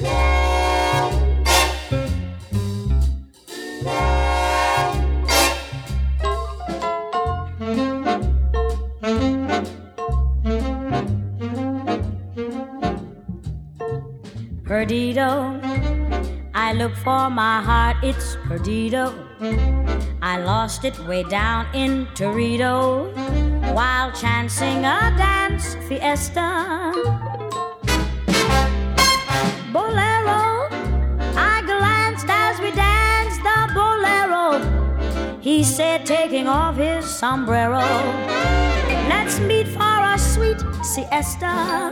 Perdido, I look for my heart, it's perdido. I lost it way down in Torito while chancing a dance fiesta. Bolero, I glanced as we danced the bolero. He said, taking off his sombrero, let's meet for a sweet siesta.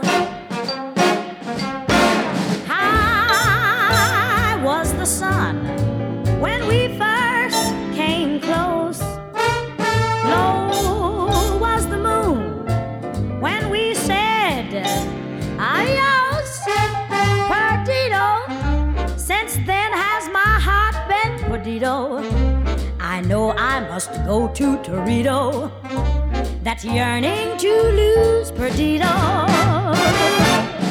High was the sun when we first came close. Low was the moon when we said adios. Perdido, since then has my heart been perdido. I know I must go to Torito, that yearning to lose perdido.